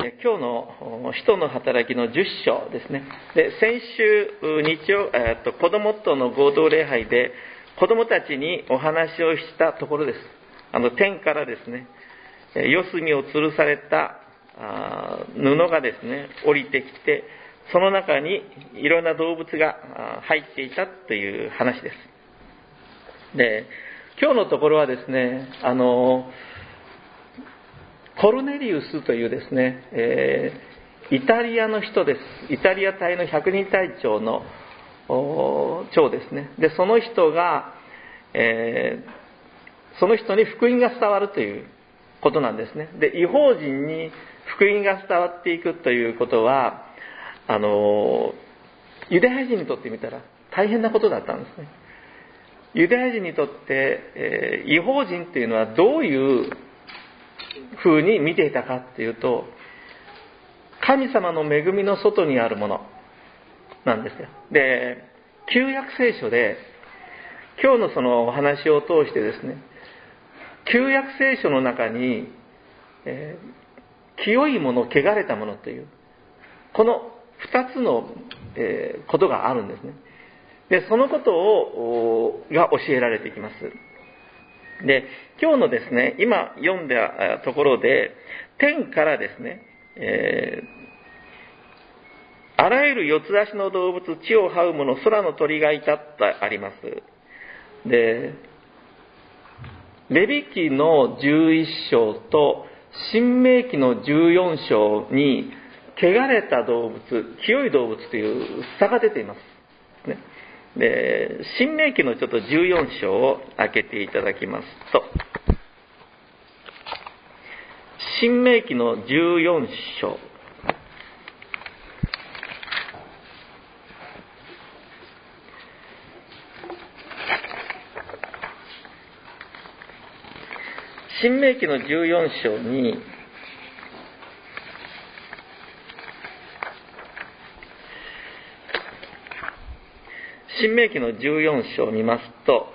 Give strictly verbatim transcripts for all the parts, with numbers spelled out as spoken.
今日の使徒の働きのじゅっ章ですね。で、先週日曜、えー、と子供との合同礼拝で子供たちにお話をしたところです。あの天からですね、四隅を吊るされたあ布がですね降りてきて、その中にいろんな動物が入っていたという話です。で、今日のところはですね、あのコルネリウスというですね、えー、イタリアの人です。イタリア隊の百人隊長の長ですね。で、その人が、えー、その人に福音が伝わるということなんですね。で、異邦人に福音が伝わっていくということは、あのユダヤ人にとってみたら大変なことだったんですね。ユダヤ人にとって、えー、異邦人というのはどういう風に見ていたかっていうと、神様の恵みの外にあるものなんですよ。で、旧約聖書で今日のそのお話を通してですね、旧約聖書の中に、えー、清いもの、汚れたものというこの二つの、えー、ことがあるんですね。で、そのことをが教えられていきます。で、今日のですね、今読んだところで、天からですね、えー、あらゆる四つ足の動物、地を這うもの、空の鳥がいたとあります。で、レビ記のじゅういっ章と申命記のじゅうよん章に、汚れた動物、清い動物という差が出ています。ね。で、申命記のちょっとじゅうよん章を開けていただきますと、申命記のじゅうよん章、申命記のじゅうよん章に、申命記のじゅうよん章を見ますと、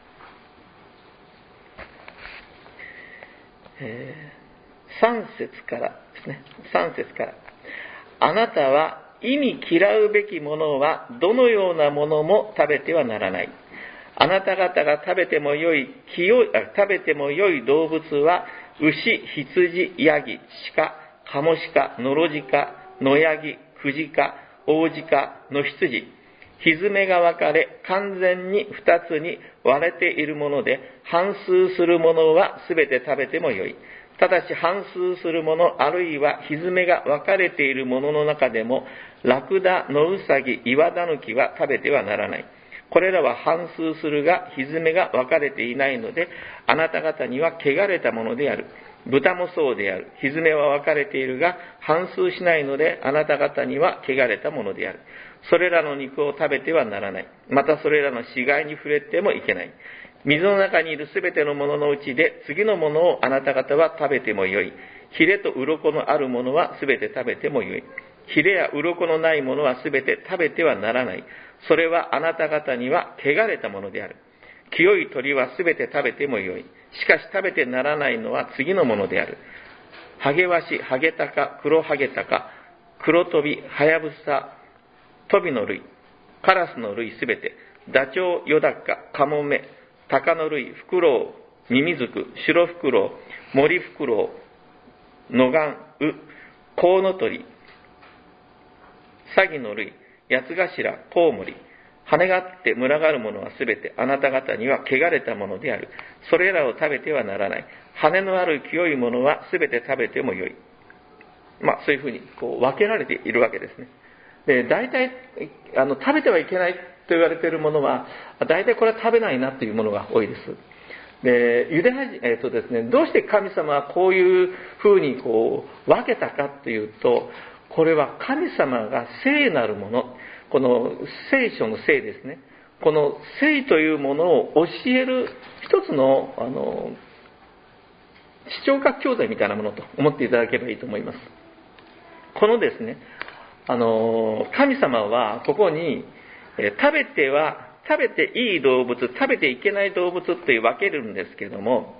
えー、さん節からですね、さん節から、あなたは忌み嫌うべきものはどのようなものも食べてはならない。あなた方が食べてもよい清いあ食べてもよい動物は牛、羊、ヤギ、鹿、カモシカ、ノロジカ、野ヤギ、クジカ、オオジカ、ノヒツジ、ひづめが分かれ完全に二つに割れているもので、反数するものはすべて食べてもよい。ただし反数するもの、あるいはひづめが分かれているものの中でも、ラクダ、ノウサギ、イワダヌキは食べてはならない。これらは反数するが、ひづめが分かれていないので、あなた方には汚れたものである。豚もそうである。ひづめは分かれているが、反数しないので、あなた方には汚れたものである。それらの肉を食べてはならない。またそれらの死骸に触れてもいけない。水の中にいるすべてのもののうちで、次のものをあなた方は食べてもよい。ヒレと鱗のあるものはすべて食べてもよい。ヒレや鱗のないものはすべて食べてはならない。それはあなた方には汚れたものである。清い鳥はすべて食べてもよい。しかし食べてならないのは次のものである。ハゲワシ、ハゲタカ、黒ハゲタカ、黒トビ、ハヤブサ、トビの類、カラスの類すべて、ダチョウ、ヨダカ、カモメ、タカの類、フクロウ、ミミズク、シロフクロウ、モリフクロウ、ノガン、ウ、コウノトリ、サギの類、ヤツガシラ、コウモリ、羽があって群がるものはすべてあなた方には汚れたものである。それらを食べてはならない。羽のある清いものはすべて食べてもよい。まあそういうふうにこう分けられているわけですね。で、大体あの食べてはいけないと言われているものは、大体これは食べないなというものが多いです。で、ユダヤ人、えっとですね、どうして神様はこういうふうにこう分けたかというと、これは神様が聖なるもの、この聖書の聖ですね、この聖というものを教える一つの、あの視聴覚教材みたいなものと思っていただければいいと思います。このですね、あの神様はここに、え食べては食べていい動物、食べていけない動物という分けるんですけども、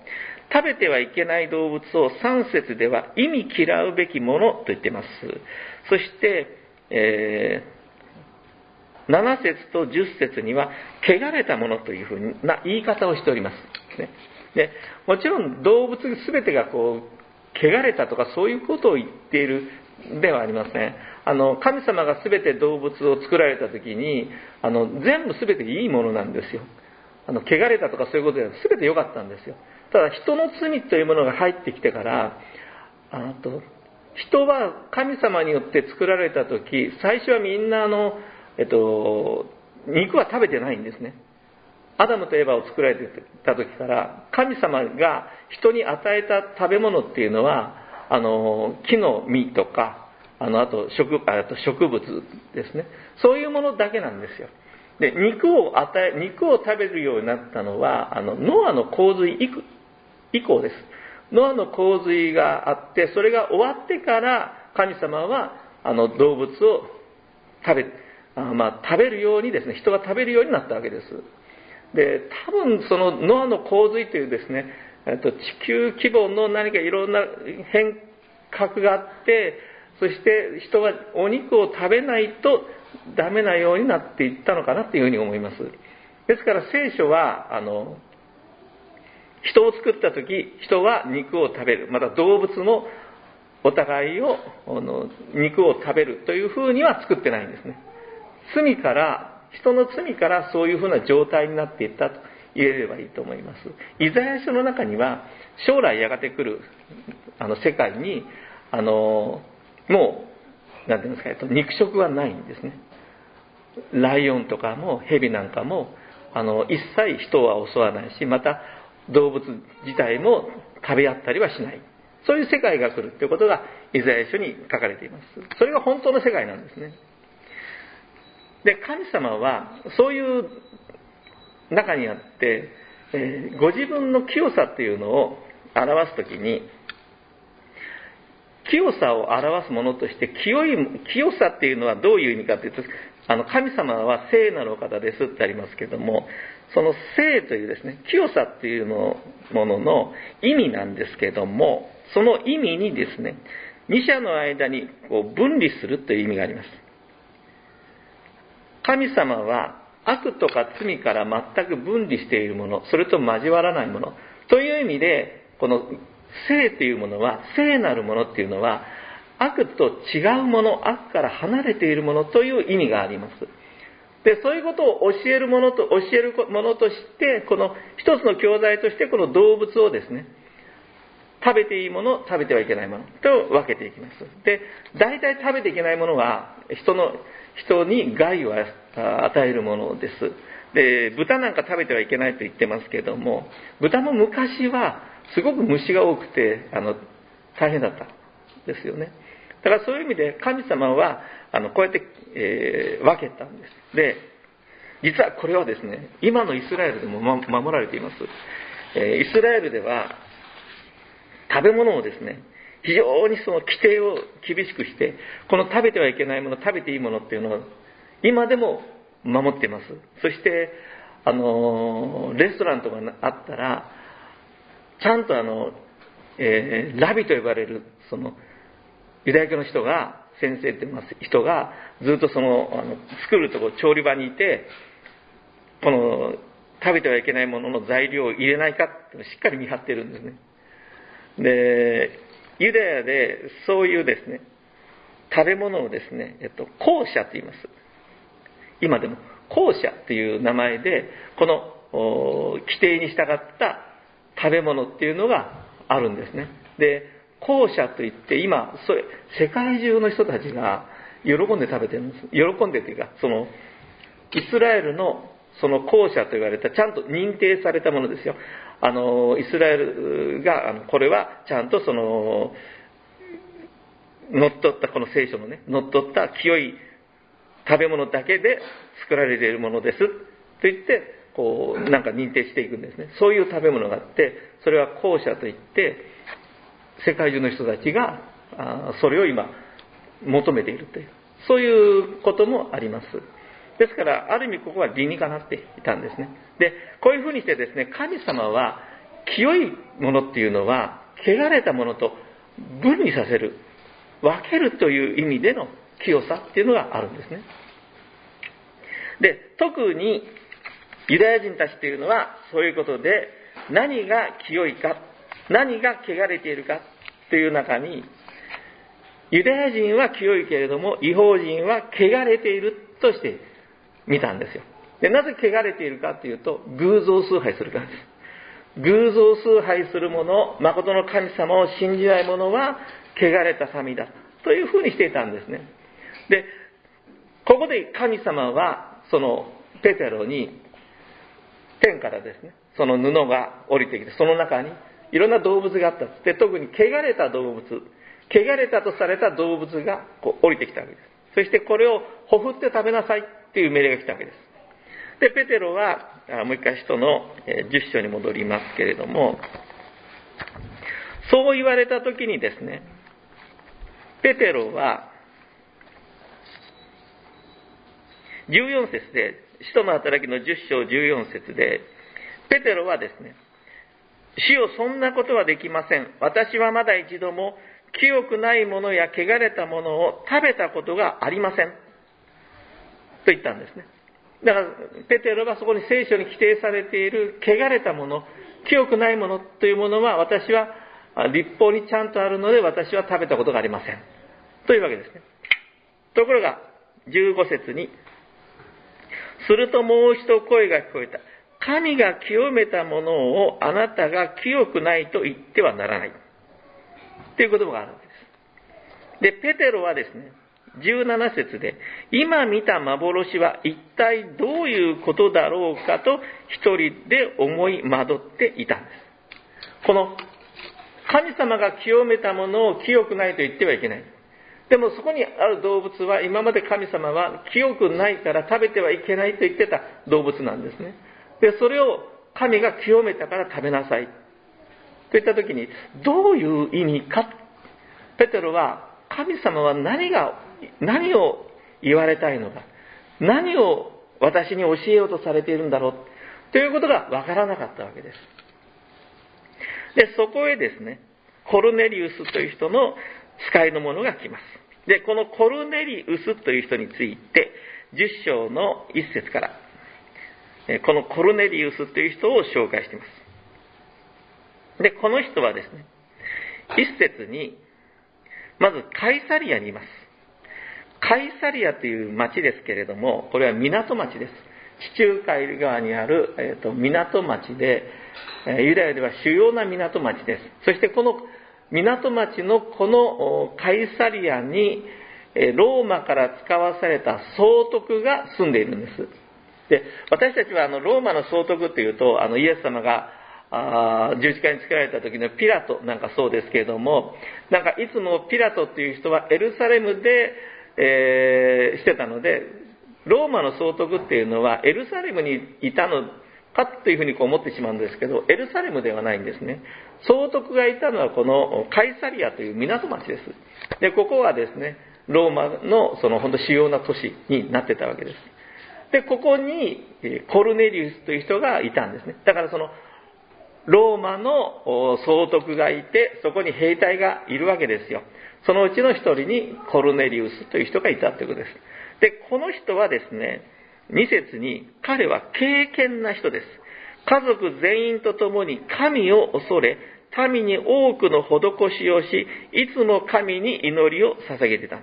食べてはいけない動物をさん節では忌み嫌うべきものと言っています。そして、えー、なな節とじゅっ節には汚れたものというふうな言い方をしております。で、もちろん動物全てがこう汚れたとかそういうことを言っているではありません。あの神様が全て動物を作られた時にあの全部全ていいものなんですよ。あの汚れたとかそういうことでは全て良かったんですよ。ただ人の罪というものが入ってきてからあと人は神様によって作られた時最初はみんなあの、えっと、肉は食べてないんですね。アダムとエバを作られてた時から神様が人に与えた食べ物っていうのはあの木の実とかあのあと 植, あと植物ですね。そういうものだけなんですよ。で肉を与え肉を食べるようになったのはあのノアの洪水以降です。ノアの洪水があってそれが終わってから神様はあの動物を食べあ、まあ、食べるようにですね人が食べるようになったわけです。で多分そのノアの洪水というですね地球規模の何かいろんな変革があってそして人はお肉を食べないとダメなようになっていったのかなというふうに思います。ですから聖書はあの人を作った時人は肉を食べるまた動物もお互いをあの肉を食べるというふうには作ってないんですね。罪から人の罪からそういうふうな状態になっていったと言えればいいと思います。イザヤ書の中には将来やがて来るあの世界にあのもうなんていうんですか、えっと、肉食はないんですね。ライオンとかもヘビなんかもあの一切人は襲わないしまた動物自体も食べ合ったりはしない、そういう世界が来るということがイザヤ書に書かれています。それが本当の世界なんですね。で神様はそういう中にあって、えー、ご自分の清さというのを表すときに清さを表すものとして清い清さっていうのはどういう意味かというとあの神様は聖なるお方ですってありますけどもその聖というですね清さっていうのものの意味なんですけどもその意味にですね二者の間にこう分離するという意味があります。神様は悪とか罪から全く分離しているものそれと交わらないものという意味でこの聖というものは聖なるものっていうのは悪と違うもの悪から離れているものという意味があります。でそういうことを教えるものと教えるものとしてこの一つの教材としてこの動物をですね食べていいもの食べてはいけないものと分けていきます。で大体食べていけないものは人の人に害を与えるものです。で豚なんか食べてはいけないと言ってますけども豚も昔はすごく虫が多くてあの大変だったんですよね。だからそういう意味で神様はあのこうやって、えー、分けたんです。で実はこれはですね今のイスラエルでも、ま、守られています。えー、イスラエルでは食べ物をですね非常にその規定を厳しくしてこの食べてはいけないもの食べていいものっていうのを今でも守っています。そしてあのレストランとかあったらちゃんとあの、えー、ラビと呼ばれるそのユダヤ教の人が先生って言います人がずっとその、あの作るところ調理場にいてこの食べてはいけないものの材料を入れないかってしっかり見張ってるんですね。でユダヤでそういうですね食べ物をですね、えっと、コーシャと言います。今でもコーシャという名前でこの規定に従った食べ物っていうのがあるんですね。でコーシャといって今それ世界中の人たちが喜んで食べてるんです。喜んでというかそのイスラエルのそのコーシャと言われたちゃんと認定されたものですよ。あのイスラエルがあのこれはちゃんとその乗っ取ったこの聖書のね乗っ取った清い食べ物だけで作られているものですと言ってこうなんか認定していくんですね。そういう食べ物があってそれはコーシャといって世界中の人たちがあそれを今求めているというそういうこともあります。ですからある意味ここは理にかなっていたんですね。でこういうふうにしてですね神様は清いものっていうのは、汚れたものと分離させる、分けるという意味での清さっていうのがあるんですね。で、特にユダヤ人たちというのはそういうことで、何が清いか、何が汚れているかという中に、ユダヤ人は清いけれども、異邦人は汚れているとして見たんですよ。で、なぜ汚れているかというと、偶像崇拝するからです。偶像崇拝する者、誠の神様を信じない者は汚れた民だというふうにしていたんですね。で、ここで神様はそのペテロに天からですね、その布が降りてきて、その中にいろんな動物があったで、特に汚れた動物、汚れたとされた動物がこう降りてきたわけです。そしてこれをほふって食べなさいっていう命令が来たわけです。で、ペテロはもう一回使徒のじゅっ章に戻りますけれども、そう言われた時にですね、ペテロはじゅうよん節で、使徒の働きのじゅっ章じゅうよん節で、ペテロはですね、主よ、そんなことはできません。私はまだ一度も清くないものや汚れたものを食べたことがありません。と言ったんですね。だから、ペテロはそこに聖書に規定されている汚れたもの、清くないものというものは、私は律法にちゃんとあるので、私は食べたことがありません。というわけですね。ところが、じゅうご節に、するともう一度声が聞こえた。神が清めたものをあなたが清くないと言ってはならない。という言葉があるんです。で、ペテロはですね、じゅうなな節で、今見た幻は一体どういうことだろうかと一人で思い惑っていたんです。この神様が清めたものを清くないと言ってはいけない。でもそこにある動物は今まで神様は清くないから食べてはいけないと言ってた動物なんですね。で、それを神が清めたから食べなさい。といったときに、どういう意味か。ペテロは、神様は何が、何を言われたいのか。何を私に教えようとされているんだろう。ということがわからなかったわけです。で、そこへですね、コルネリウスという人の使いの者が来ます。で、このコルネリウスという人について、じゅっ章のいち節から、このコルネリウスという人を紹介しています。で、この人はですね、一節に、まずカイサリアにいます。カイサリアという町ですけれども、これは港町です。地中海側にある、えーと、港町で、ユダヤでは主要な港町です。そしてこの港町のこのカイサリアに、ローマから使わされた総督が住んでいるんです。で、私たちはあのローマの総督というと、あのイエス様があ十字架につけられた時のピラトなんかそうですけれども、なんかいつもピラトっていう人はエルサレムで、えー、してたので、ローマの総督っていうのはエルサレムにいたのかというふうにこう思ってしまうんですけど、エルサレムではないんですね。総督がいたのはこのカイサリアという港町です。で、ここはですね、ローマのその本当主要な都市になってたわけです。で、ここにコルネリウスという人がいたんですね。だからそのローマの総督がいて、そこに兵隊がいるわけですよ。そのうちの一人にコルネリウスという人がいたということです。で、この人はですね、に節に彼は敬虔な人です。家族全員と共に神を恐れ、民に多くの施しをし、いつも神に祈りを捧げてたんです。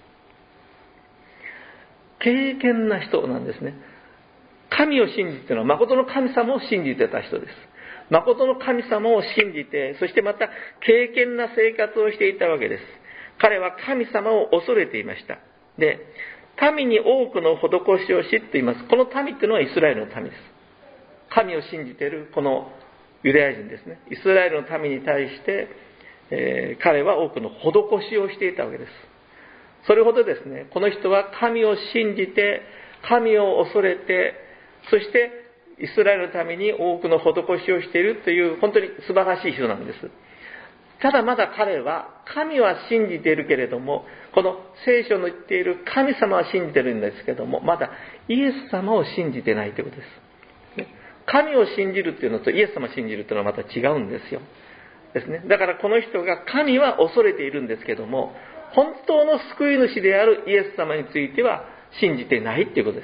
敬虔な人なんですね。神を信じているのは誠の神様を信じてた人です。誠の神様を信じて、そしてまた敬虔な生活をしていたわけです。彼は神様を恐れていました。で、民に多くの施しをしと言います。この民というのはイスラエルの民です。神を信じているこのユダヤ人ですね。イスラエルの民に対して、えー、彼は多くの施しをしていたわけです。それほどですね、この人は神を信じて、神を恐れて、そしてイスラエルのために多くの施しをしているという本当に素晴らしい人なんです。ただまだ彼は神は信じているけれども、この聖書の言っている神様は信じているんですけども、まだイエス様を信じてないということです。 神を信じるっていうのとイエス様を信じるっていうのはまた違うんですよ。ですね。だからこの人が神は恐れているんですけども、本当の救い主であるイエス様については信じてないっていうことです。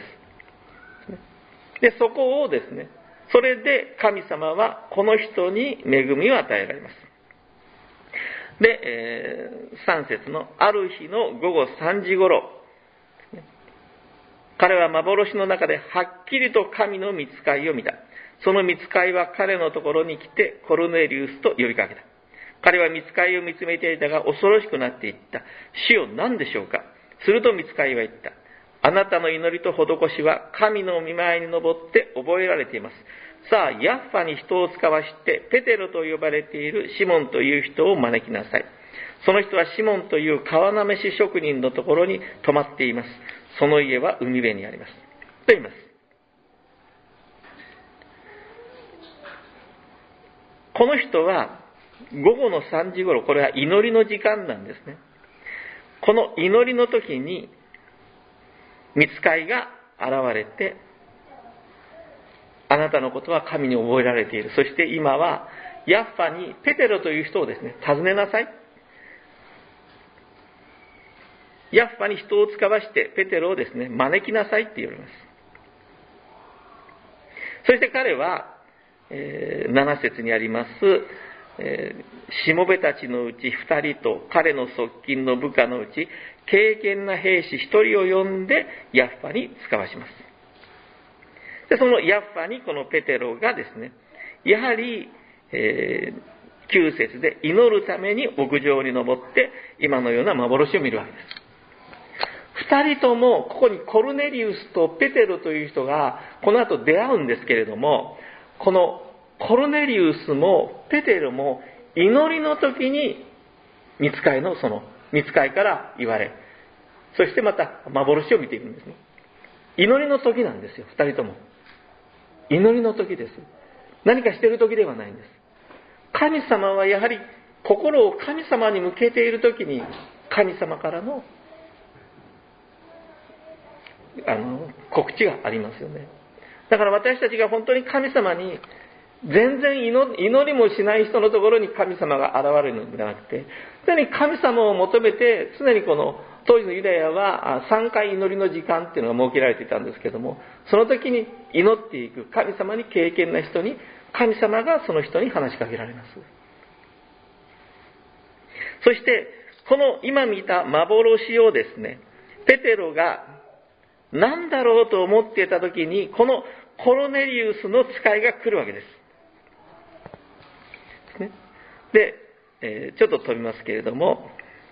で、そこをですね、それで神様はこの人に恵みを与えられます。で、えー、さん節のある日の午後さんじ頃、彼は幻の中ではっきりと神の御使いを見た。その御使いは彼のところに来てコルネリウスと呼びかけた。彼は御使いを見つめていたが恐ろしくなっていった。主よ、何でしょうか。すると御使いは言った。あなたの祈りと施しは神の御前に登って覚えられています。さあ、ヤッファに人を使わしてペテロと呼ばれているシモンという人を招きなさい。その人はシモンという川なめし職人のところに泊まっています。その家は海辺にあります。と言います。この人は午後のさんじ頃、これは祈りの時間なんですね。この祈りの時に御使いが現れて、あなたのことは神に覚えられている。そして今はヤッファにペテロという人をですね、訪ねなさい。ヤッファに人を使わしてペテロをですね、招きなさいって言われます。そして彼は、えー、なな節にあります、えー、しもべたちのうちふたりと彼の側近の部下のうち敬虔な兵士ひとりを呼んでヤッファに使わします。で、そのヤッファにこのペテロがですね、やはり、えー、きゅう節で祈るために屋上に登って今のような幻を見るわけです。二人ともここにコルネリウスとペテロという人がこの後出会うんですけれども、このコルネリウスもペテロも祈りの時に御使いのその御使いから言われ、そしてまた幻を見ているんですね。祈りの時なんですよ、二人とも。祈りの時です。何かしている時ではないんです。神様はやはり心を神様に向けている時に神様からのあの告知がありますよね。だから私たちが本当に神様に全然 祈, 祈りもしない人のところに神様が現れるのではなくて、常に神様を求めて、常にこの当時のユダヤはさんかい祈りの時間っていうのが設けられていたんですけども、その時に祈っていく神様に敬虔な人に神様がその人に話しかけられます。そしてこの今見た幻をですね、ペテロが何だろうと思っていた時にこのコルネリウスの使いが来るわけです。で、えー、ちょっと飛びますけれども、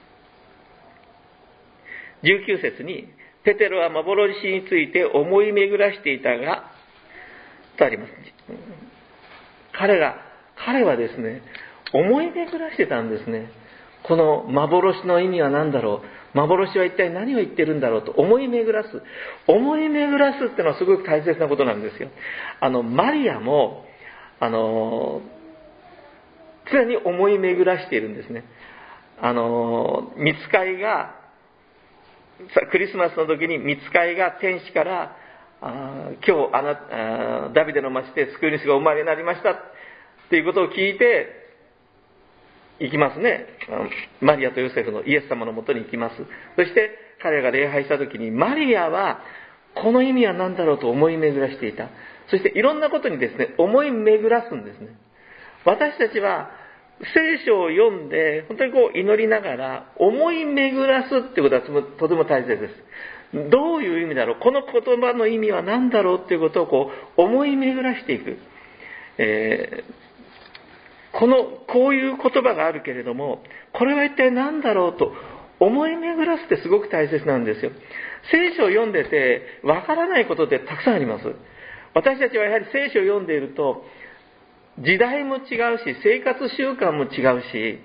じゅうきゅう節にペテロは幻について思い巡らしていたがとあります。彼が彼はですね、思い巡らしてたんですね。この幻の意味は何だろう、幻は一体何を言ってるんだろうと思い巡らす。思い巡らすってのはすごく大切なことなんですよ。あのマリアもあの常に思い巡らしているんですね。あの御使いがクリスマスの時に御使いが天使からあ今日あなあダビデの町で救い主がお生まれになりましたっていうことを聞いて行きますね。マリアとヨセフのイエス様のもとに行きます。そして彼らが礼拝した時にマリアはこの意味は何だろうと思い巡らしていた。そしていろんなことにですね、思い巡らすんですね。私たちは聖書を読んで本当にこう祈りながら思い巡らすってことはとても大切です。どういう意味だろう、この言葉の意味は何だろうっていうことをこう思い巡らしていく。えーこのこういう言葉があるけれども、これは一体何だろうと思い巡らすってすごく大切なんですよ。聖書を読んでてわからないことってたくさんあります。私たちはやはり聖書を読んでいると時代も違うし生活習慣も違うし、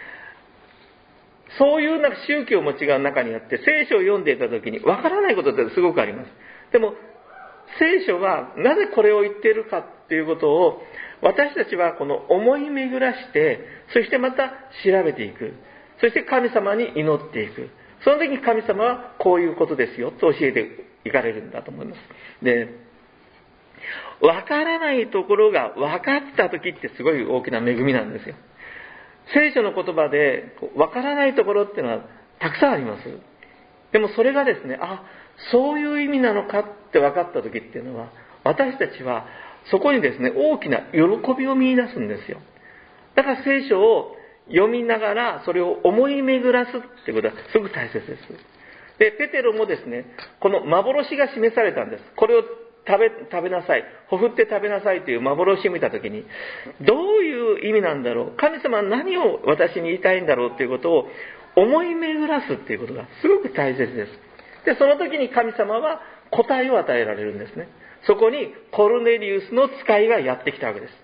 そういうなんか宗教も違う中にあって、聖書を読んでいた時にわからないことってすごくあります。でも聖書はなぜこれを言っているかっていうことを私たちはこの思い巡らして、そしてまた調べていく。そして神様に祈っていく。その時に神様はこういうことですよと教えていかれるんだと思います。で、 わからないところが分かった時ってすごい大きな恵みなんですよ。聖書の言葉でわからないところっていうのはたくさんあります。でもそれがですね、あ、そういう意味なのかって分かった時っていうのは、私たちはそこにですね、大きな喜びを見出すんですよ。だから聖書を読みながらそれを思い巡らすってことはすごく大切です。で、ペテロもですね、この幻が示されたんです。これを食べ、食べなさい。ほふって食べなさいという幻を見たときに、どういう意味なんだろう。神様は何を私に言いたいんだろうということを思い巡らすっていうことがすごく大切です。で、その時に神様は答えを与えられるんですね。そこにコルネリウスの使いがやってきたわけです。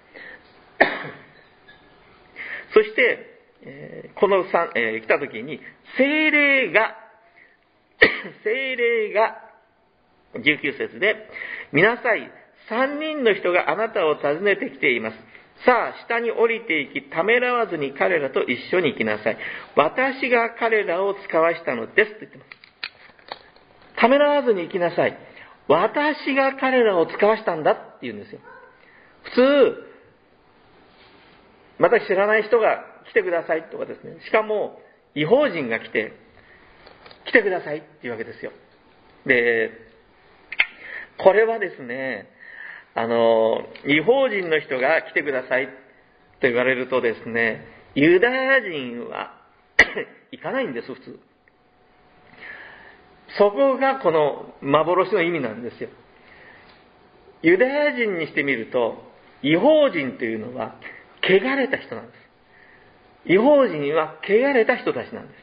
そして、えー、このさん、えー、来た時に、聖霊が、聖霊が、じゅうきゅう節で、見なさい、三人の人があなたを訪ねてきています。さあ、下に降りていき、ためらわずに彼らと一緒に行きなさい。私が彼らを使わしたのですと言ってます。ためらわずに行きなさい。私が彼らを使わしたんだって言うんですよ。普通、また知らない人が来てくださいとかですね。しかも、異邦人が来て、来てくださいっていうわけですよ。で、これはですね、あの、異邦人の人が来てくださいと言われるとですね、ユダヤ人は行かないんです、普通。そこがこの幻の意味なんですよ。ユダヤ人にしてみると、異邦人というのは、汚れた人なんです。異邦人は汚れた人たちなんです。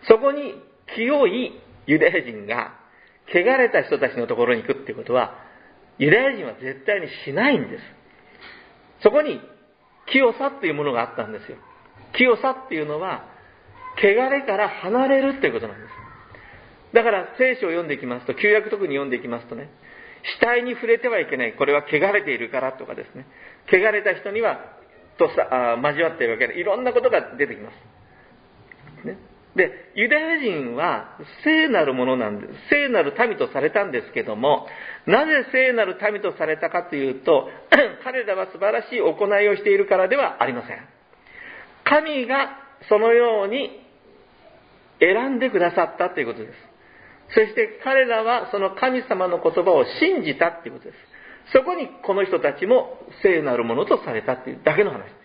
そこに清いユダヤ人が、汚れた人たちのところに行くっていうことは、ユダヤ人は絶対にしないんです。そこに清さっていうものがあったんですよ。清さっていうのは、汚れから離れるっていうことなんです。だから聖書を読んでいきますと、旧約特に読んでいきますとね、死体に触れてはいけない。これは汚れているからとかですね。汚れた人には、とさ、あ交わっているわけで、いろんなことが出てきます。ね。で、ユダヤ人は聖なるものなんです。聖なる民とされたんですけども、なぜ聖なる民とされたかというと、彼らは素晴らしい行いをしているからではありません。神がそのように選んでくださったということです。そして彼らはその神様の言葉を信じたということです。そこにこの人たちも聖なるものとされたというだけの話です。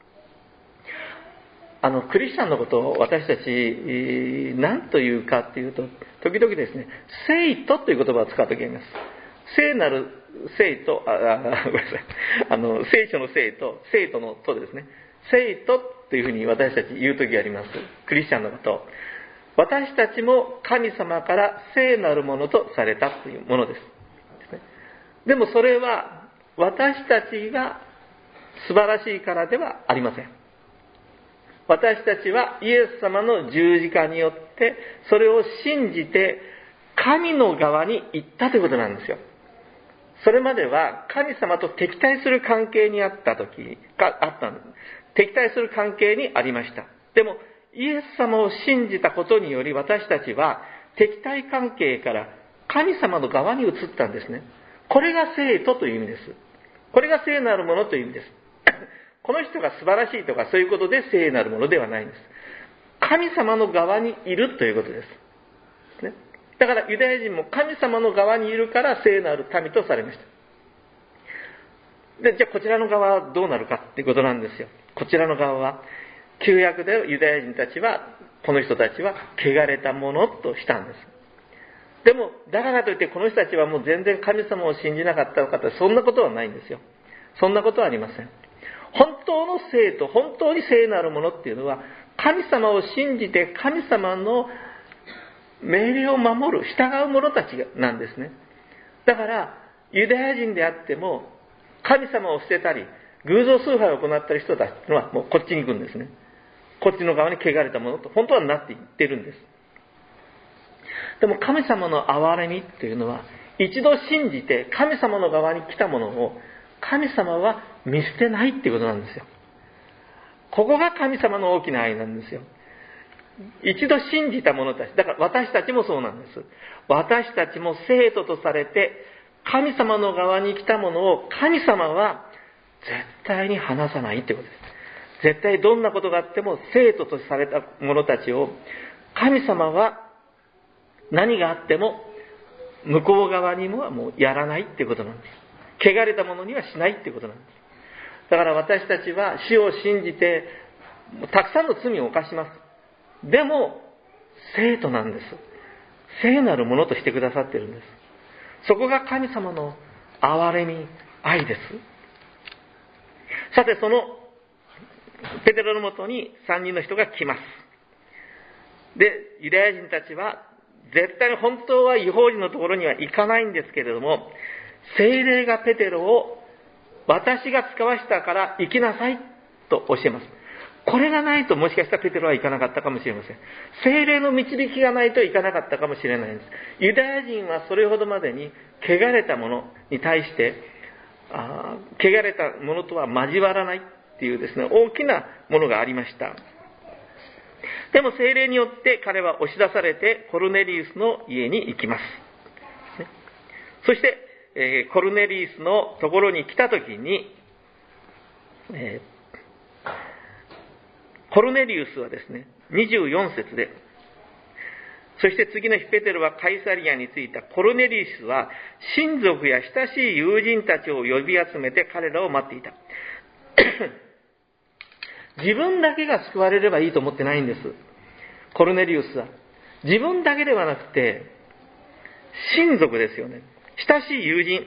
あのクリスチャンのことを私たち何というかっていうと、時々ですね、聖徒という言葉を使うときあります。聖なる聖徒、あ、あ、ごめんなさい、あの聖書の聖と聖徒のとですね、聖徒というふうに私たち言うときあります。クリスチャンのことを。私たちも神様から聖なるものとされたというものです。でもそれは私たちが素晴らしいからではありません。私たちはイエス様の十字架によってそれを信じて神の側に行ったということなんですよ。それまでは神様と敵対する関係にあった時があったんです。敵対する関係にありました。でもイエス様を信じたことにより私たちは敵対関係から神様の側に移ったんですね。これが聖徒という意味です。これが聖なるものという意味です。この人が素晴らしいとかそういうことで聖なるものではないんです。神様の側にいるということです。ね、だからユダヤ人も神様の側にいるから聖なる民とされました。で、じゃあこちらの側はどうなるかっていうことなんですよ。こちらの側は旧約でユダヤ人たちは、この人たちは汚れたものとしたんです。でも、だからといってこの人たちはもう全然神様を信じなかったのかって、そんなことはないんですよ。そんなことはありません。本当の聖と本当に聖なるものっていうのは、神様を信じて神様の命令を守る、従う者たちなんですね。だから、ユダヤ人であっても、神様を捨てたり、偶像崇拝を行ったり人たちというのはもうこっちに行くんですね。こっちの側に汚れたものと本当はなっていってるんです。でも神様の憐れみというのは、一度信じて神様の側に来たものを神様は見捨てないっていうことなんですよ。ここが神様の大きな愛なんですよ。一度信じた者たち、だから私たちもそうなんです。私たちも聖徒とされて神様の側に来たものを神様は絶対に離さないということです。絶対どんなことがあっても生徒とされた者たちを神様は何があっても向こう側にももうやらないっていうことなんです。汚れたものにはしないっていうことなんです。だから私たちは主を信じてたくさんの罪を犯します。でも聖徒なんです。聖なるものとしてくださっているんです。そこが神様の憐れみ、愛です。さて、そのペテロのもとに三人の人が来ます。で、ユダヤ人たちは絶対に本当は異邦人のところには行かないんですけれども、聖霊がペテロを私が使わしたから行きなさいと教えます。これがないともしかしたらペテロは行かなかったかもしれません。聖霊の導きがないと行かなかったかもしれないんです。ユダヤ人はそれほどまでに汚れたものに対してあ汚れたものとは交わらないっていうですね、大きなものがありました。でも聖霊によって彼は押し出されてコルネリウスの家に行きます。そして、えー、コルネリウスのところに来たときに、えーコルネリウスはですね、にじゅうよん節で、そして次の日ペテロはカイサリアに着いた。コルネリウスは親族や親しい友人たちを呼び集めて彼らを待っていた。自分だけが救われればいいと思ってないんです。コルネリウスは。自分だけではなくて、親族ですよね。親しい友人。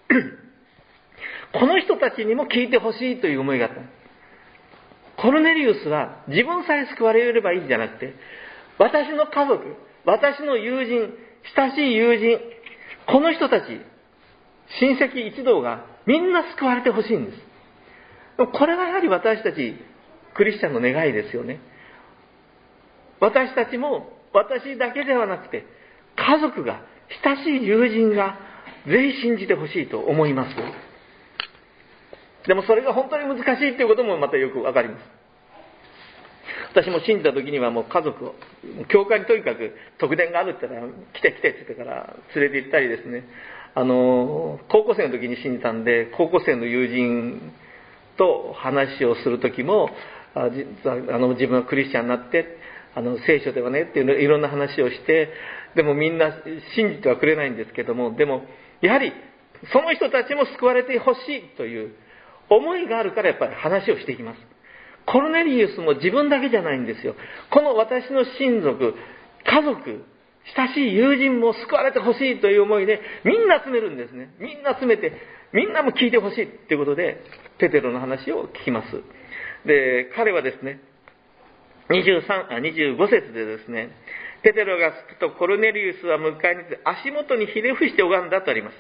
この人たちにも聞いてほしいという思いがあった。コルネリウスは自分さえ救われればいいんじゃなくて、私の家族、私の友人、親しい友人、この人たち、親戚一同がみんな救われてほしいんです。これがやはり私たちクリスチャンの願いですよね。私たちも私だけではなくて、家族が、親しい友人がぜひ信じてほしいと思います。でもそれが本当に難しいということもまたよくわかります。私も信じた時にはもう家族を、教会にとにかく特典があるって言ったら、来て来てって言ってから連れて行ったりですね、あの、高校生の時に信じたんで、高校生の友人と話をする時も、あ実はあの自分はクリスチャンになって、あの聖書ではねっていういろんな話をして、でもみんな信じてはくれないんですけども、でもやはりその人たちも救われてほしいという思いがあるからやっぱり話をしていきます。コルネリウスも自分だけじゃないんですよ。この私の親族、家族、親しい友人も救われてほしいという思いでみんな集めるんですね。みんな集めてみんなも聞いてほしいということでペテロの話を聞きます。で、彼はですね、にじゅうさん、あ、にじゅうご節でですね、ペテロが着くとコルネリウスは迎えに来て足元にひれ伏して拝んだとあります。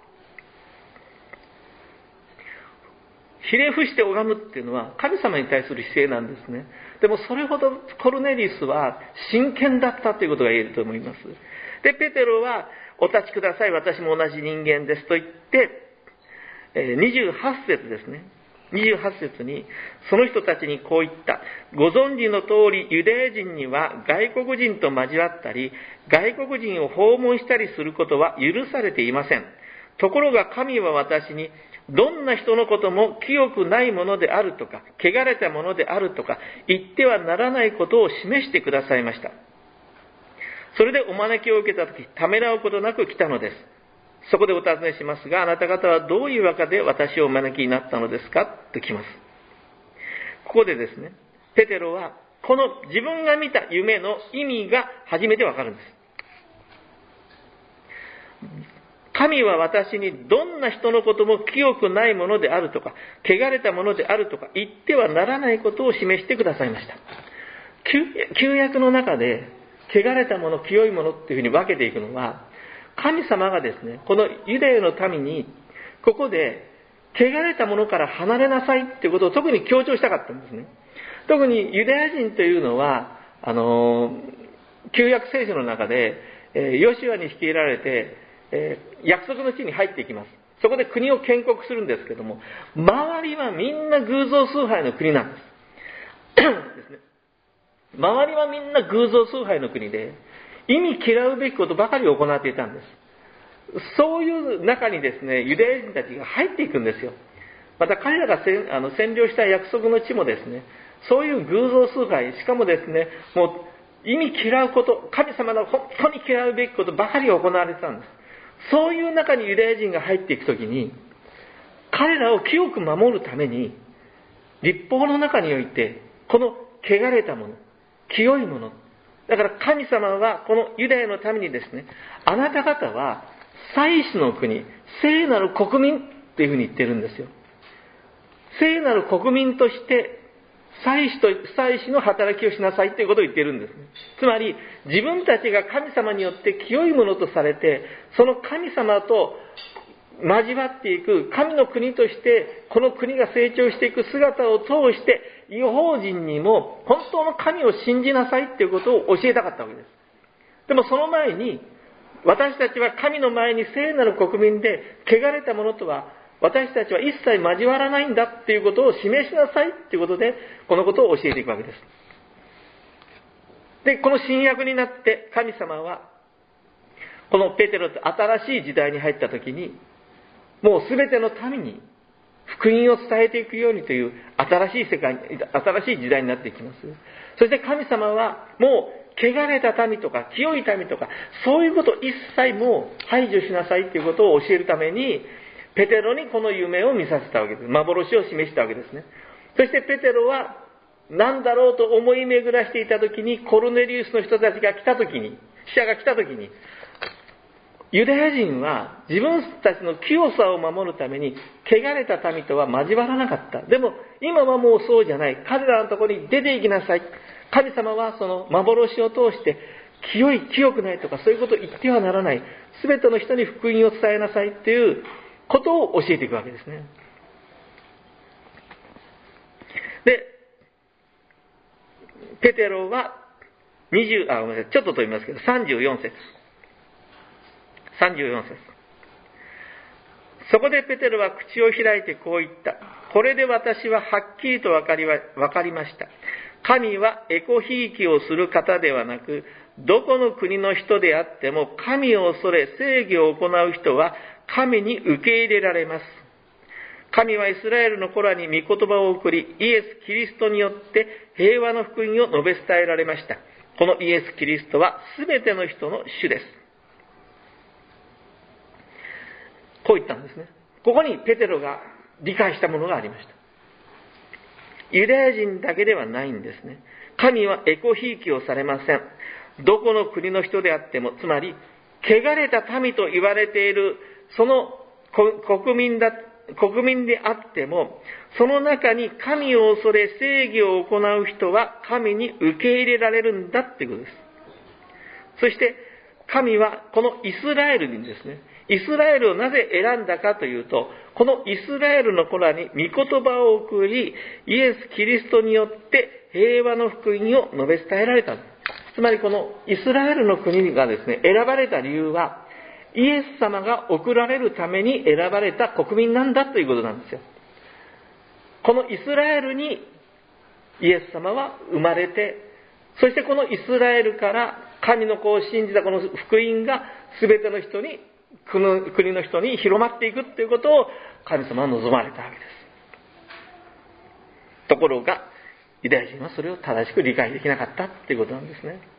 ひれ伏して拝むっていうのは神様に対する姿勢なんですね。でもそれほどコルネリウスは真剣だったということが言えると思います。で、ペテロはお立ちください、私も同じ人間ですと言って、にじゅうはち節ですね。にじゅうはち節にその人たちにこう言った。ご存知の通りユダヤ人には外国人と交わったり外国人を訪問したりすることは許されていません。ところが神は私にどんな人のことも清くないものであるとか汚れたものであるとか言ってはならないことを示してくださいました。それでお招きを受けたときためらうことなく来たのです。そこでお尋ねしますが、あなた方はどういうわけで私をお招きになったのですかときます。ここでですね、ペテロはこの自分が見た夢の意味が初めてわかるんです。神は私にどんな人のことも清くないものであるとか汚れたものであるとか言ってはならないことを示してくださいました。旧約の中で汚れたもの、清いものっていうふうに分けていくのは、神様がですね、このユダヤの民にここで汚れたものから離れなさいっていうことを特に強調したかったんですね。特にユダヤ人というのはあの旧約聖書の中で、えー、ヨシュアに率いられて、えー、約束の地に入っていきます。そこで国を建国するんですけども、周りはみんな偶像崇拝の国なんですですね。周りはみんな偶像崇拝の国で意味嫌うべきことばかり行っていたんです。 そういう中にですね、ユダヤ人たちが入っていくんですよ。また彼らがせあの占領した約束の地もですね、そういう偶像崇拝、しかもですね、もう意味嫌うこと、神様の本当に嫌うべきことばかりが行われてたんです。そういう中にユダヤ人が入っていくときに、彼らを清く守るために、律法の中において、この汚れたもの、清いもの、だから神様はこのユダヤのためにですね、あなた方は祭司の国、聖なる国民っていうふうに言ってるんですよ。聖なる国民として祭司と祭司の働きをしなさいということを言っているんですね。つまり自分たちが神様によって清いものとされて、その神様と交わっていく神の国としてこの国が成長していく姿を通して、異邦人にも本当の神を信じなさいということを教えたかったわけです。でもその前に、私たちは神の前に聖なる国民で、汚れたものとは私たちは一切交わらないんだっていうことを示しなさいっていうことで、このことを教えていくわけです。で、この新約になって神様は、このペテロと新しい時代に入った時に、もうすべての民に福音を伝えていくようにという新しい世界、新しい時代になっていきます。そして神様はもう汚れた民とか清い民とか、そういうことを一切もう排除しなさいということを教えるために、ペテロにこの夢を見させたわけです。幻を示したわけですね。そしてペテロは何だろうと思い巡らしていたときに、コルネリウスの人たちが来たときに、使者が来たときに、ユダヤ人は自分たちの清さを守るために汚れた民とは交わらなかった。でも今はもうそうじゃない。彼らのところに出て行きなさい。神様はその幻を通して清い、清くないとかそういうことを言ってはならない。すべての人に福音を伝えなさいっていうことを教えていくわけですね。で、ペテロはにじゅう、あ、ごめんなさい、ちょっと飛びますけど、さんじゅうよん節。さんじゅうよん節。そこでペテロは口を開いてこう言った。これで私ははっきりと分かりは、分かりました。神はエコひいきをする方ではなく、どこの国の人であっても神を恐れ正義を行う人は神に受け入れられます。神はイスラエルの子らに御言葉を送り、イエス・キリストによって平和の福音を述べ伝えられました。このイエス・キリストはすべての人の主です。こう言ったんですね。ここにペテロが理解したものがありました。ユダヤ人だけではないんですね。神はエコひいきをされません。どこの国の人であっても、つまり汚れた民と言われているその国民だ国民であっても、その中に神を恐れ正義を行う人は神に受け入れられるんだっていうことです。そして神はこのイスラエルにですね、イスラエルをなぜ選んだかというと、このイスラエルの子らに御言葉を送り、イエス・キリストによって平和の福音を述べ伝えられた。つまりこのイスラエルの国がですね、選ばれた理由は、イエス様が送られるために選ばれた国民なんだということなんですよ。このイスラエルにイエス様は生まれて、そしてこのイスラエルから神の子を信じたこの福音が全ての人に、国の人に広まっていくということを神様は望まれたわけです。ところがユダヤ人はそれを正しく理解できなかったということなんですね。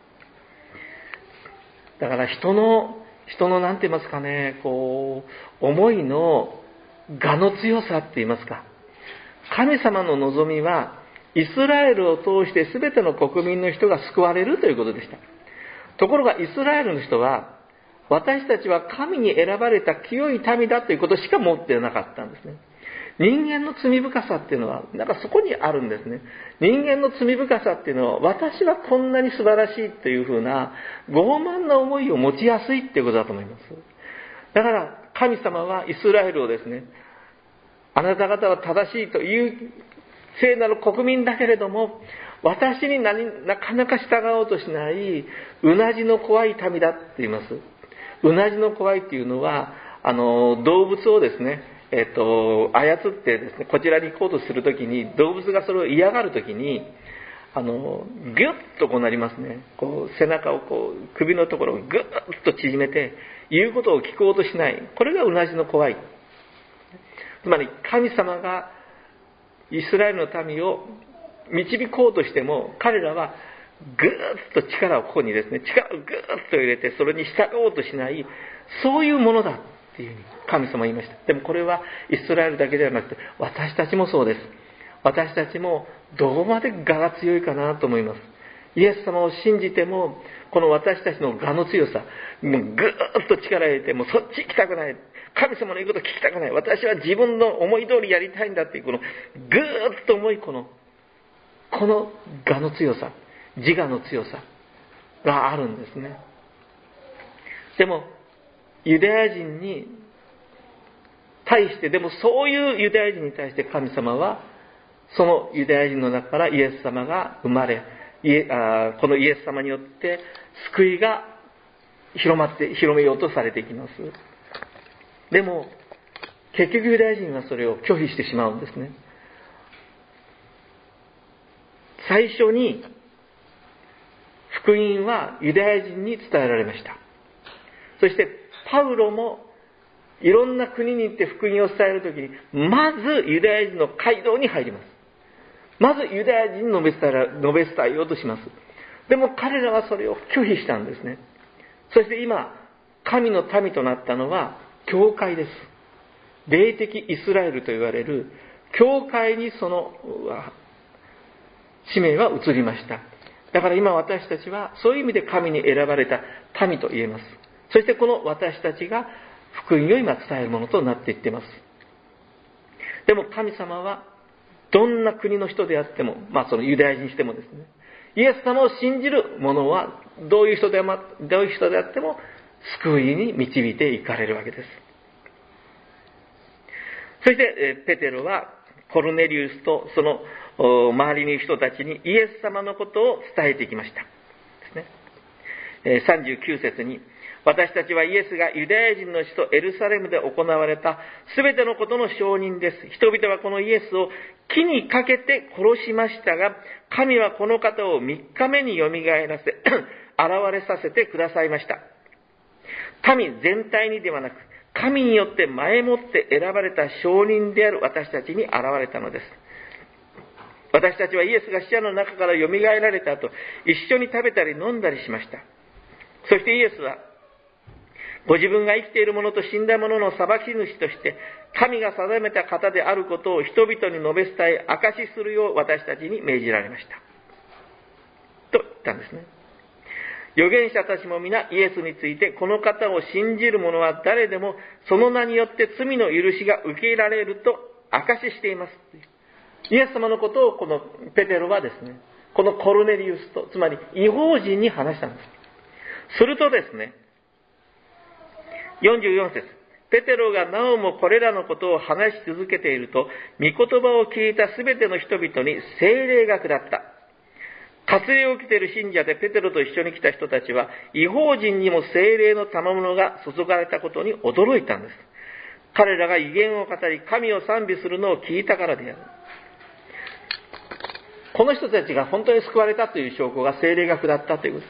だから人の人のなんて言いますかね、こう思いの我の強さって言いますか、神様の望みはイスラエルを通して全ての国民の人が救われるということでした。ところがイスラエルの人は、私たちは神に選ばれた清い民だということしか持ってなかったんですね。人間の罪深さっていうのはなんかそこにあるんですね。人間の罪深さっていうのは、私はこんなに素晴らしいというふうな傲慢な思いを持ちやすいっていうことだと思います。だから神様はイスラエルをですね、あなた方は正しいという聖なる国民だけれども、私に何なかなか従おうとしないうなじの怖い民だって言います。うなじの怖いっていうのは、あの動物をですね、えっと操ってですね、こちらに行こうとするときに、動物がそれを嫌がるときに、あのギュッとこうなりますね。こう背中をこう首のところをギュッと縮めて、 言うことを聞こうとしない。これがうなじの怖い。つまり神様がイスラエルの民を導こうとしても、彼らはぐーっと力をここにですね、力をぐーっと入れてそれに従おうとしない、そういうものだっていうふうに神様は言いました。でもこれはイスラエルだけではなくて、私たちもそうです。私たちもどこまで我が強いかなと思います。イエス様を信じても、この私たちの我の強さ、もうぐーっと力を入れて、もうそっち行きたくない。神様の言うこと聞きたくない。私は自分の思い通りやりたいんだっていう、このぐーっと重いこの、この我の強さ、自我の強さがあるんですね。でも、ユダヤ人に対して、でもそういうユダヤ人に対して神様は、そのユダヤ人の中からイエス様が生まれ、イエあこのイエス様によって救いが広まって広めようとされていきます。でも結局ユダヤ人はそれを拒否してしまうんですね。最初に福音はユダヤ人に伝えられました。そしてパウロもいろんな国に行って福音を伝えるときに、まずユダヤ人の街道に入ります。まずユダヤ人に述べ伝え、述べ伝えようとします。でも彼らはそれを拒否したんですね。そして今、神の民となったのは教会です。霊的イスラエルと言われる教会にその使命は移りました。だから今私たちはそういう意味で神に選ばれた民と言えます。そしてこの私たちが福音を今伝えるものとなっていっています。でも神様はどんな国の人であっても、まあそのユダヤ人にしてもですね、イエス様を信じる者はどういう人でも、どういう人であっても救いに導いていかれるわけです。そしてペテロはコルネリウスとその周りにいる人たちにイエス様のことを伝えていきました。ですね。さんじゅうきゅう節に、私たちはイエスがユダヤ人の首都エルサレムで行われたすべてのことの証人です。人々はこのイエスを木にかけて殺しましたが、神はこの方をみっかめによみがえらせ、現れさせてくださいました。民全体にではなく、神によって前もって選ばれた証人である私たちに現れたのです。私たちはイエスが死者の中からよみがえられた後、一緒に食べたり飲んだりしました。そしてイエスは、ご自分が生きている者と死んだ者の裁き主として、神が定めた方であることを人々に述べ伝え、証しするよう私たちに命じられました。と言ったんですね。預言者たちも皆イエスについて、この方を信じる者は誰でも、その名によって罪の許しが受けられると証ししています。イエス様のことをこのペテロはですね、このコルネリウスと、つまり異邦人に話したんです。するとですね、よんじゅうよん節、ペテロがなおもこれらのことを話し続けていると、御言葉を聞いたすべての人々に聖霊が下った。割礼を受けている信者でペテロと一緒に来た人たちは、異邦人にも聖霊の賜物が注がれたことに驚いたんです。彼らが異言を語り、神を賛美するのを聞いたからである。この人たちが本当に救われたという証拠が聖霊が下ったということです。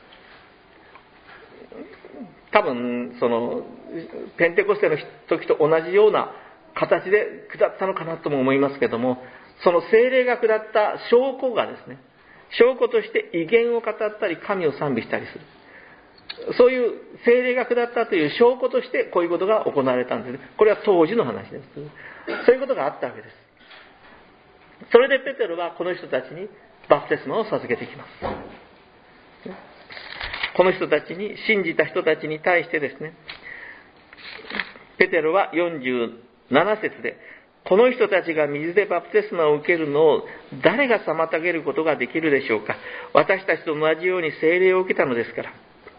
多分そのペンテコステの時と同じような形で下ったのかなとも思いますけども、その聖霊が下った証拠がですね、証拠として異言を語ったり神を賛美したりする、そういう聖霊が下ったという証拠としてこういうことが行われたんですね。これは当時の話です。そういうことがあったわけです。それでペテロはこの人たちにバプテスマを授けてきます。この人たちに、信じた人たちに対してですね、ペテロはよんじゅうなな節で、この人たちが水でバプテスマを受けるのを誰が妨げることができるでしょうか。私たちと同じように聖霊を受けたのですから。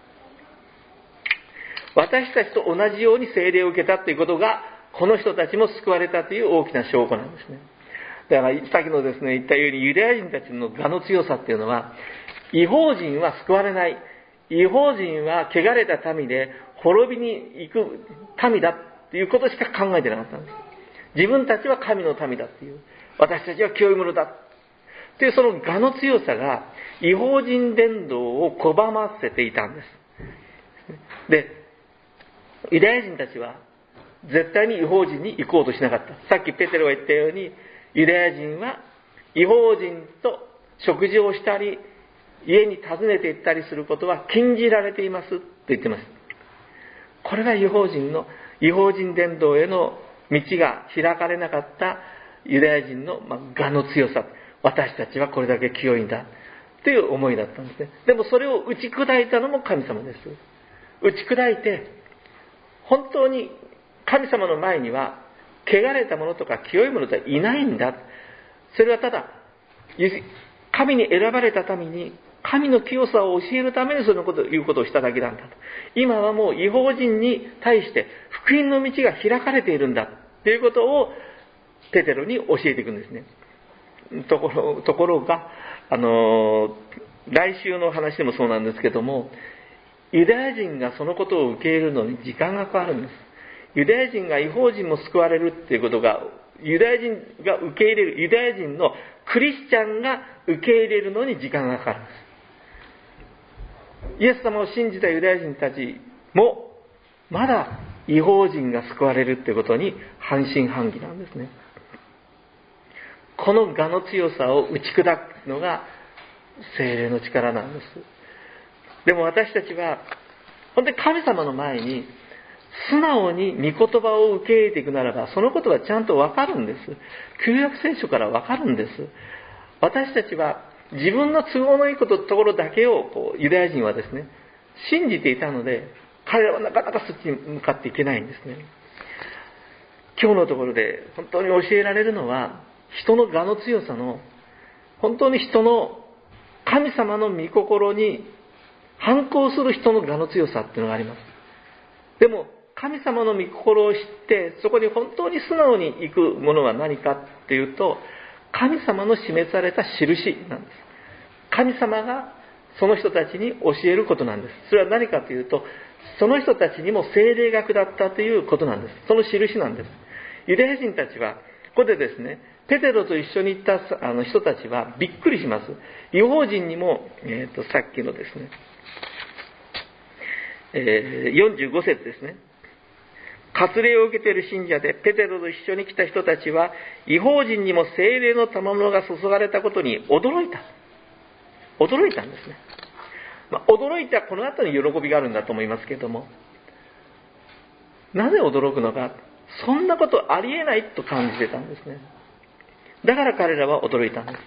私たちと同じように聖霊を受けたということが、この人たちも救われたという大きな証拠なんですね。だからさっきのですね、言ったようにユダヤ人たちの我の強さっていうのは、異邦人は救われない。異邦人は汚れた民で滅びに行く民だっていうことしか考えてなかったんです。自分たちは神の民だっていう、私たちは清い者だっていうその我の強さが異邦人伝道を拒ませていたんです。で、 ユダヤ人たちは絶対に異邦人に行こうとしなかった。さっきペテロが言ったように、ユダヤ人は異邦人と食事をしたり、家に訪ねて行ったりすることは禁じられていますと言ってます。これが異邦人の、異邦人伝道への道が開かれなかったユダヤ人の、まあ、我の強さ。私たちはこれだけ清いんだという思いだったんですね。でもそれを打ち砕いたのも神様です。打ち砕いて、本当に神様の前には汚れたものとか清いものとはいないんだ。それはただ神に選ばれたために神の清さを教えるためにそのこということをしただけなんだと。今はもう異邦人に対して福音の道が開かれているんだということをペテロに教えていくんですね。ところところがあの来週の話でもそうなんですけども、ユダヤ人がそのことを受け入れるのに時間がかかるんです。ユダヤ人が異邦人も救われるっていうことが、ユダヤ人が受け入れる、ユダヤ人のクリスチャンが受け入れるのに時間がかかるんです。イエス様を信じたユダヤ人たちもまだ異邦人が救われるっていうことに半信半疑なんですね。この我の強さを打ち砕くのが聖霊の力なんです。でも私たちは本当に神様の前に素直に御言葉を受け入れていくならば、そのことはちゃんとわかるんです。旧約聖書からわかるんです。私たちは自分の都合のいいことところだけをこうユダヤ人はですね信じていたので、彼らはなかなかそっちに向かっていけないんですね。今日のところで本当に教えられるのは、人の我の強さの、本当に人の神様の御心に反抗する人の我の強さっていうのがあります。でも神様の御心を知ってそこに本当に素直に行くものは何かっていうと、神様の示された印なんです。神様がその人たちに教えることなんです。それは何かというと、その人たちにも聖霊が下ったということなんです。その印なんです。ユダヤ人たちはここでですね、ペテロと一緒に行ったあの人たちはびっくりします。異邦人にも、えー、とさっきのですね、えー、よんじゅうご節ですね。割礼を受けている信者でペテロと一緒に来た人たちは、異邦人にも聖霊の賜物が注がれたことに驚いた。驚いたんですね。まあ、驚いたこの後に喜びがあるんだと思いますけれども、なぜ驚くのか、そんなことありえないと感じてたんですね。だから彼らは驚いたんです。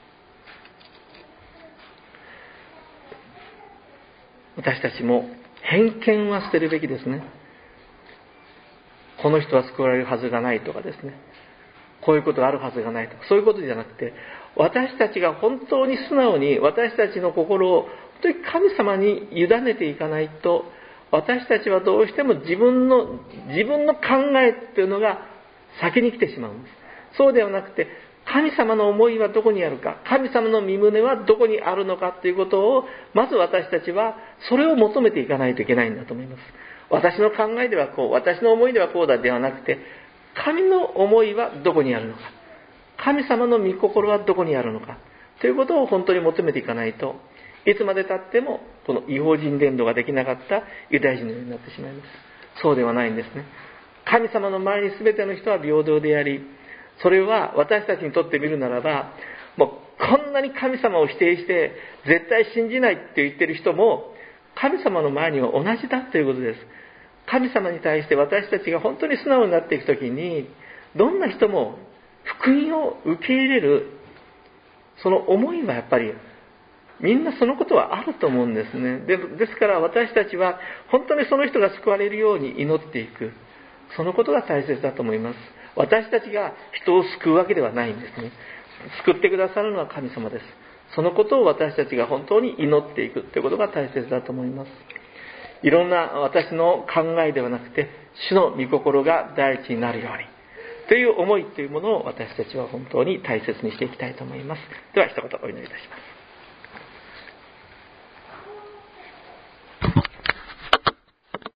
私たちも偏見は捨てるべきですね。この人は救われるはずがないとかですね、こういうことがあるはずがないとか、そういうことじゃなくて、私たちが本当に素直に私たちの心を本当に神様に委ねていかないと、私たちはどうしても自分の自分の考えっていうのが先に来てしまうんです。そうではなくて、神様の思いはどこにあるか、神様の御胸はどこにあるのかということを、まず私たちはそれを求めていかないといけないんだと思います。私の考えではこう、私の思いではこうだではなくて、神の思いはどこにあるのか、神様の御心はどこにあるのかということを本当に求めていかないと、いつまで経ってもこの異邦人伝道ができなかったユダヤ人のようになってしまいます。そうではないんですね。神様の前に全ての人は平等であり、それは私たちにとってみるならば、もうこんなに神様を否定して絶対信じないって言ってる人も神様の前には同じだということです。神様に対して私たちが本当に素直になっていくときに、どんな人も福音を受け入れるその思いはやっぱりみんなそのことはあると思うんですね。で、ですから私たちは本当にその人が救われるように祈っていく、そのことが大切だと思います。私たちが人を救うわけではないんですね。救ってくださるのは神様です。そのことを私たちが本当に祈っていくということが大切だと思います。いろんな私の考えではなくて、主の御心が第一になるようにという思いというものを私たちは本当に大切にしていきたいと思います。では一言お祈りいたします。